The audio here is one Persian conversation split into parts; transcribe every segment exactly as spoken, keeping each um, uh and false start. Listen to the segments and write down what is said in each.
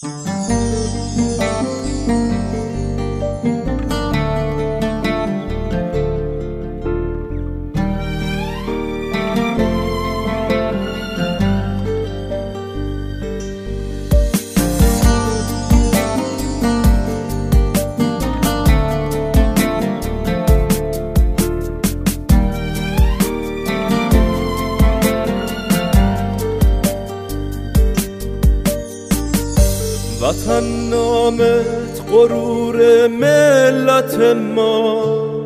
وطن نامت غرور ملت ما،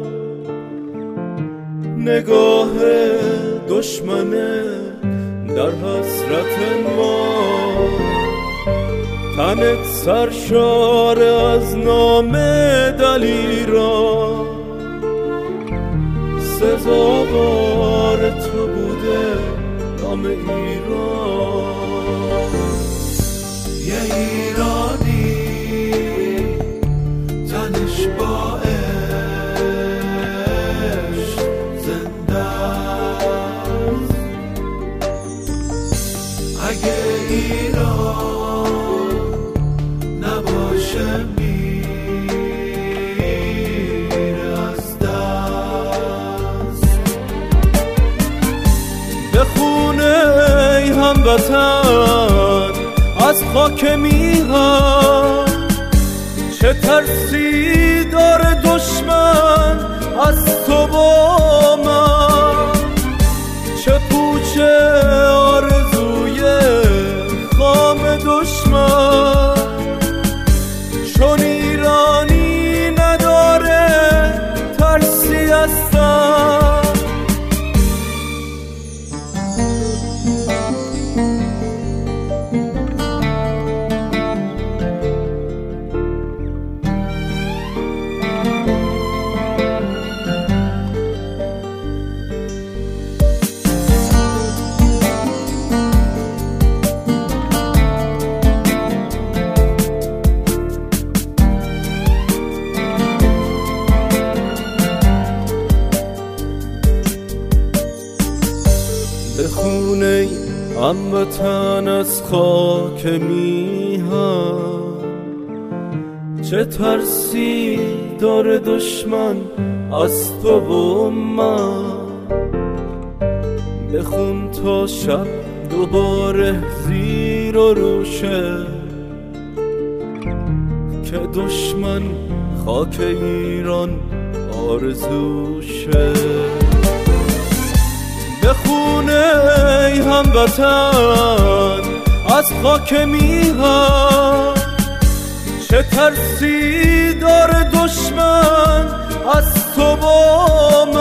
نگاه دشمنه در حسرت ما. تنت سرشار از نام دلیران، سزاوار تو بوده نام ایران. یه ایرانی تنش با عشق زنده است. اگه ایران نباشه میره از دست. به خونه ای هموطن از خاک میهن، چه ترسی داره دشمن از تو با من. چه پوچه آرزوی خام دشمن، چون ایرانی نداره ترسی از تن. به خونه هموطن از خاک میهن، چه ترسی داره دشمن از تو و من. بخون تا شب دوباره زیر و روشه، که دشمن خاک ایران آرزوشه. به خونه ای هموطن از خاک میهن، چه ترسی داره دشمن از تو با من.